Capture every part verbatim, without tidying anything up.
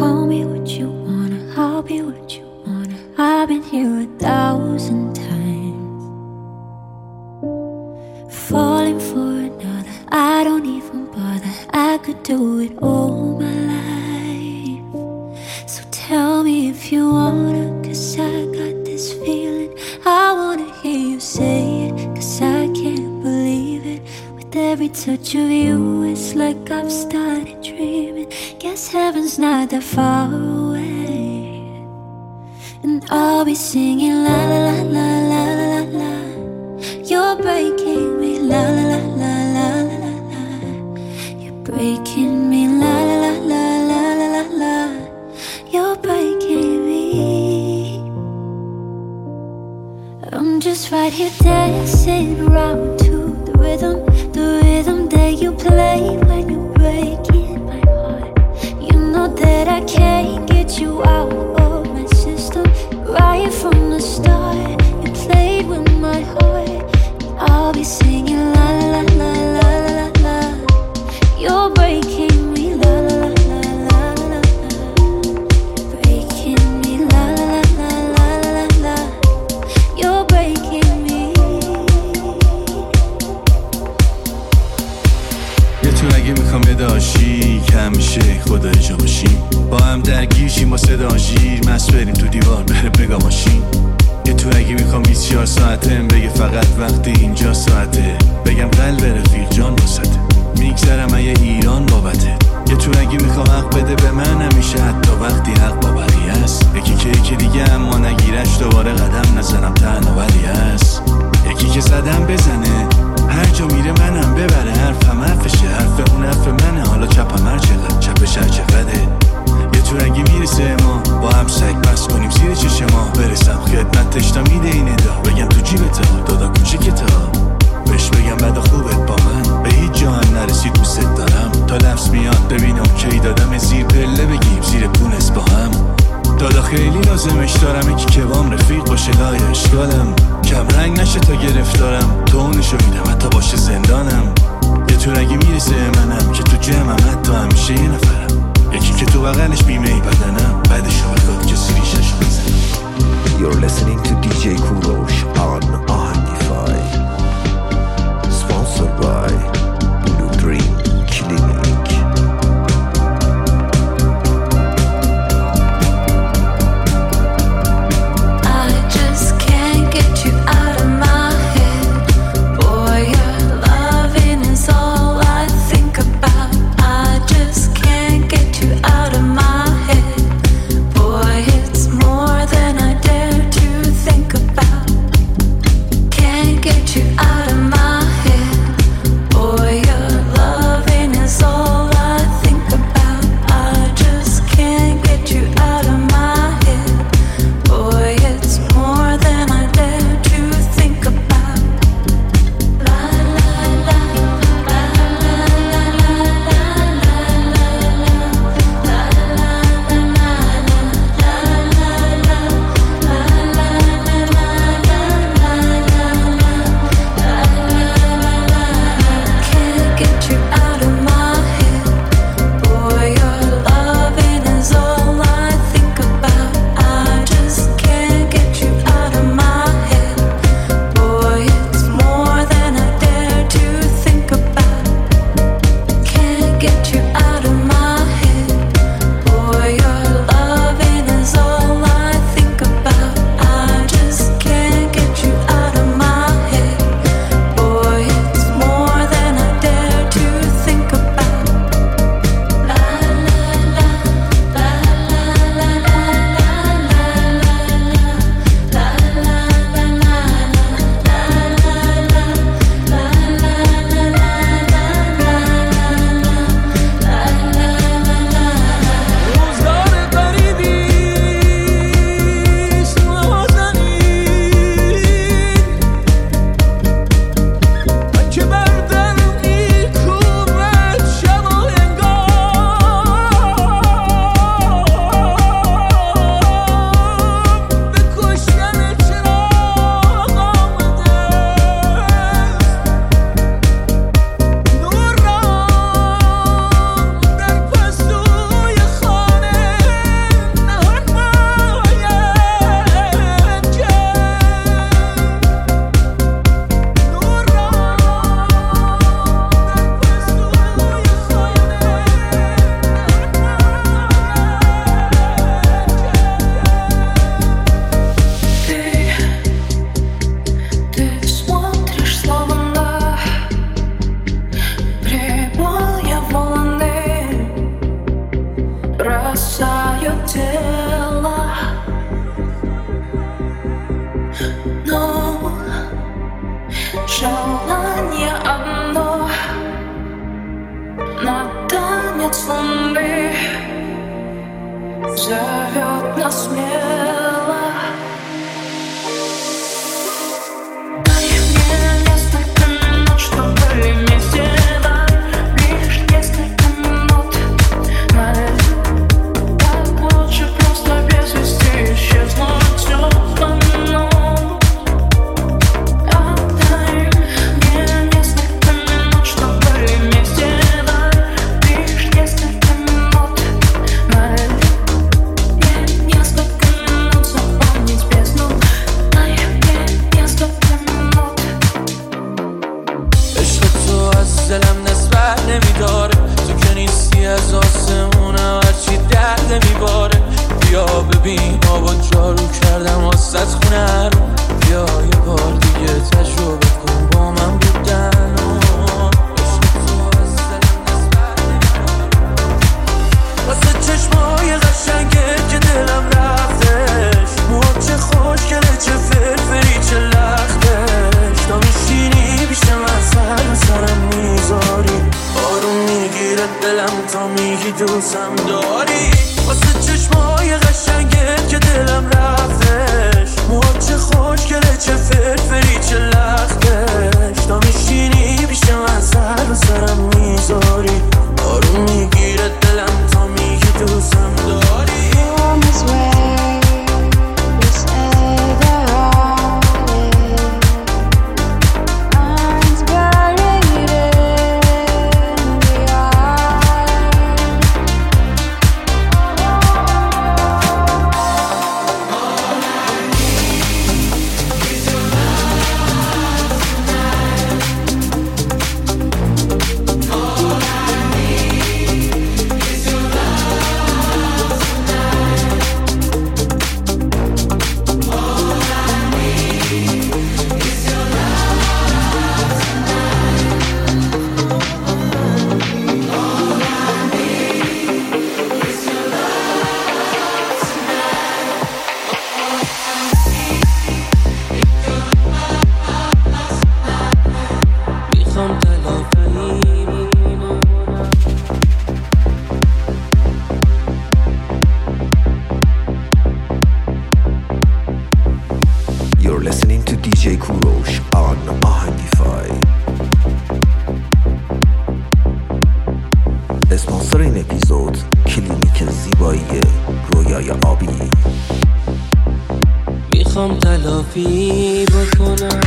call me what you wanna, I'll be what you wanna. I've been here a thousand times, falling for another, I don't even bother. I could do it all my life. So tell me if you wanna, cause I got this feeling. I wanna hear you say it, cause I can't believe it. With every touch of you, it's like I've started dreaming. Guess heaven's not that far away, and I'll be singing la la la la la la la. You're breaking me la la la la la la la. You're breaking me la la la la la la la la. You're breaking me. I'm just right here dancing around to the rhythm, the rhythm that you play when you're breaking my heart. You know that I can't get you out of my system. Right from the start, you played with my heart. I'll be singing la la la la la la. You're breaking me la la la la la la. Breaking me la la la la la la. You're breaking me. یه تو اگه میخوام یه داشی که همیشه خدا جا باشیم، با هم درگیر شیم با صدا ژیر، مست بریم تو دیوار بره بگا ماشین. یه تو اگه میخوام بیست و چهار ساعتم بگه فقط وقتی اینجا ساعته، بگم قلب رفیق جان واسطه، میگذرم اگه ایران بابته. یه تو اگه میخوام حق بده به من همیشه، حتی وقتی حق با بقیه است. یکی که یکی دیگه اما نگیرش، دوباره قدم نزنم تنها ولی هست. یکی که زدم بزنه هر جا میره منم ببره، حرفم حرفشه، حرف اون حرف منه. حالا چپم هر چقدر چپش هر چقدره. یه تو اگه میرسه ما با هم سگ بس کنیم زیر چشم ما، برسم خدمتش تا میده این ادا، بگم تو جیبت ها دادا کوچیکت ها، بهش بگم بد خوبت با من، به هیچ جا هم نرسید دوست دارم. تا لفظ میاد ببینم کی دادم زیر پله بگیم زیر پونس با هم. دادا خیلی لازمش دارم، یکی که بام رفیق باشه لای اشکالم، کم رنگ نشه تا گرفتارم، تو اونشو میدم حتی باشه زندانم. یه تو اگه میرسه منم که تو جمعم حتی همیشه یه نفرم، یکی که تو بغلش بیمه ای بدنم، بعدشو بخواد که سریششو بزنم. You're listening to دی جی کوروش on Ahanify, sponsored by Blue Dream Clinic. I just can't get you out of my head. Boy, your loving is all I think about. I just can't get you out of my head. Boy, it's more than I dare to think about. Can't get you out of my head. Boy, your loving is all I think about. I just can't get you out of my head. Boy, it's more than I dare to think about. La la la la la la la la la Can't get you out of my head. Boy, your loving is all I think about. I just can't get you out of my head. Boy, it's more than I dare to think about. Can't get you out of my head. Boy, your loving is all I think about. I just can't get you out of my head. Boy, it's more than I dare to зовет нас смело. دوستم داری واسه چشمای قشنگت که دلم رفتش موهات چه خوشگله چه فرفری چه لختش تا میشینی پیش من سر به سرم میذاری آروم میگیره دلم تا میگی دوستم داری You're listening to دی جی کوروش on آهنگیفای. اسپانسر این اپیزود کلینیک زیبایی رویای آبی. میخوام تلافی بکنم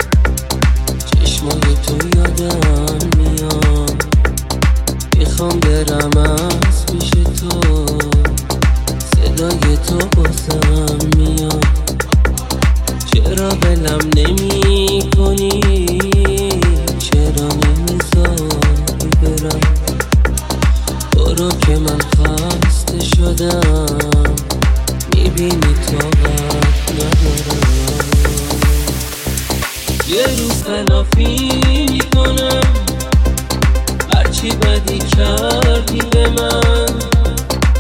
چشمای تو یادم میاد میخوام برم از پیش تو صدای تو باسم میاد چرا بلم نمی کنی چرا نمیذاری برم برو که من خسته شدم میبینی طاقت ندارم یه روز تلافی میکنم هرچی بدی کردی به من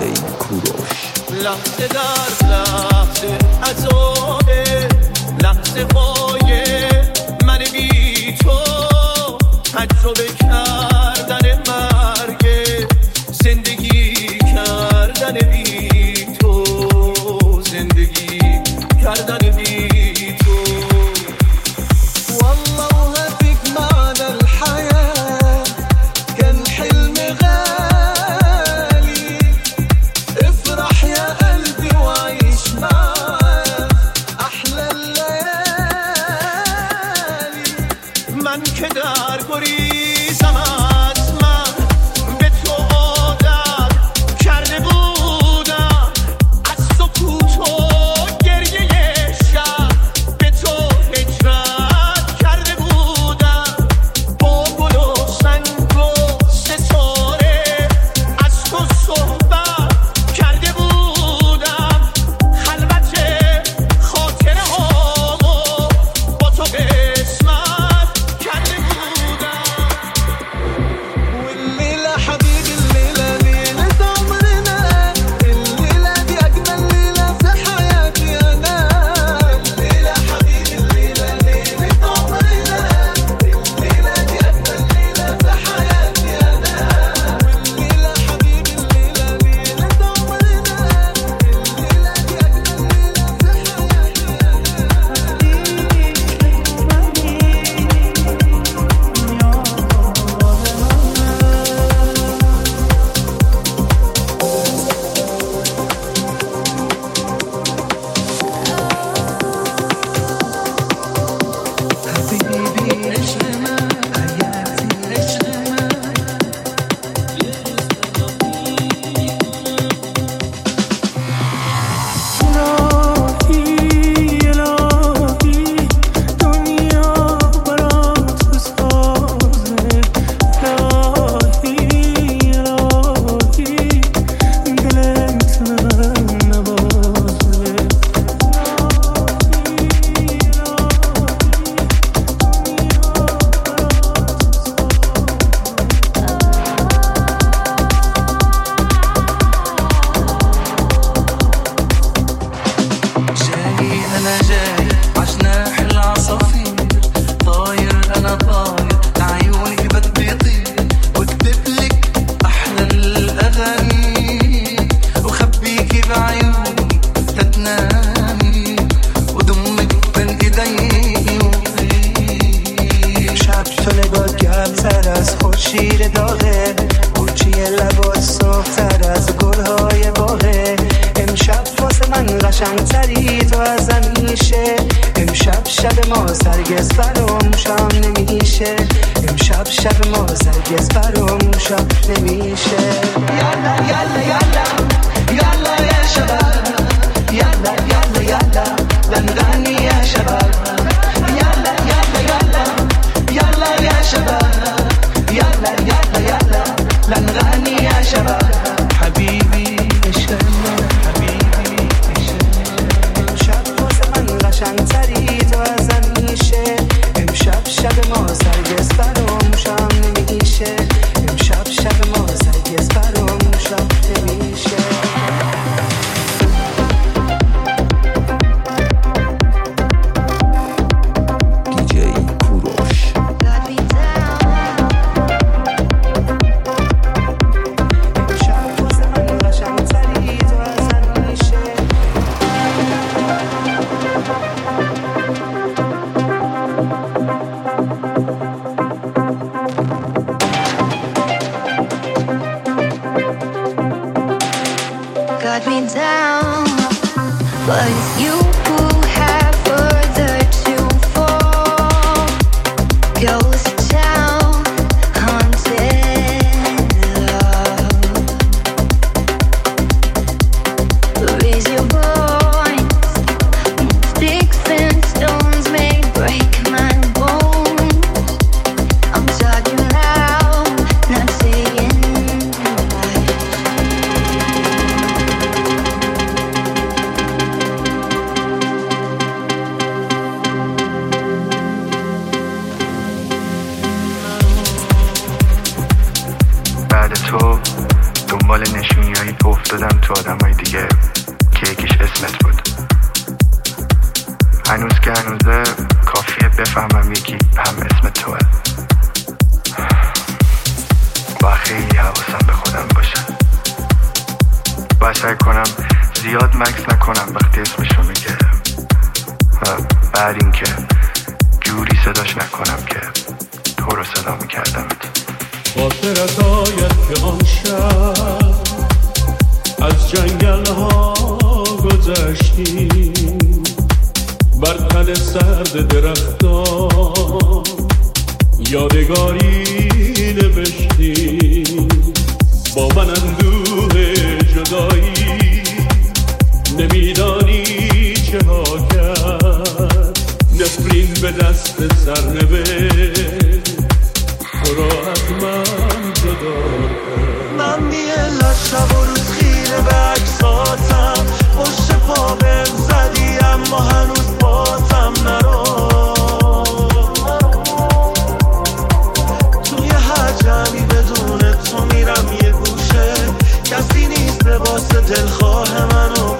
جی کوروش. لحظه در لحظه عذابه، لحظه های من بی تو، تجربه کردن مرگ، زندگی کردن بی تو، زندگی کردن بی تو. والله فيك معنى الحياة كان حلم غالي، افرح يا قلبي وعيش معاه أحلى الليالي. من که در گریزم از من به تو عادت کرده بودم، از سکوت و گریه شب به تو هجرت کرده بودم، با گل و سنگ و ستاره از تو صحبت کرده بودم، خلوت خاطره هامو با تو قسمت کرده بودم. والليلة حبيبي الليلة ليلة عمرنا، الليلة دي أجمل ليلة في حياتي أنا. الليلة حبيبي الليلة ليلة عمرنا، الليلة دي أجمل ليلة في حياتي أنا. والليلة حبيبي الليلة ليلة عمرنا، الليلة دي أجمل ليلة في جاي أنا جاي عجناح العصافير، طاير أنا طاير لعيونك بدي طير، واكتب لك أحلى الأغاني، وخبيكي بعيوني تتنامي، وضمك بين إيدي وفيك. شب شده با گرمتر از خورشید داغه، قوچی لبات سرخ‌تر از گلهای باغه. امشب واسه من قشنگتری تو از همیشه، امشب شب ما هرگز فراموشم نمیشه، امشب شب ما هرگز فراموشم نمیشه. یالا یالا یالا یالا یا شباب، یالا یالا یالا لنغني يا شباب، يلا يلا يلا يلا يا شباب، يلا يلا يلا لنغني يا شباب. حبيبي اشتغل حبيبي اشتغل، امشب واسه من قشنگتری تو از همیشه، امشب شب ما هرگز فراموشم نمیشه، امشب شب ما هرگز فراموشم نمیشه. Got me down, but it's you who have further to fall. Ghost town, haunted love. Raise your voice, sticks and stones may break my bones. I'm talking loud, not saying much. تو آدمای دیگه که یکیش اسمت بود. هنوز که هنوزه کافیه بفهمم یکی هم اسم توه و خیلی حواسم به خودم باشه. باید سعی کنم زیاد مکس نکنم وقتی اسمشو میگه و بعد این که جوری صداش نکنم که تو رو صدا میکردم. خاطرت آید که آن شب از جنگل ها گذشتیم، بر تن سرد درختان یادگاری نوشتیم. با من اندوه جدایی نمیدانی چه ها کرد، نفرین به دست سرنوشت تو را از من جدا کرد. من بی‌علت شب و روز خیره به عکساتم، پشت پا بهم زدی اما هنوز بازم نرو. توی هر جمعی بدون تو میرم یه گوشه، کسی نیست لباس دلخواه منو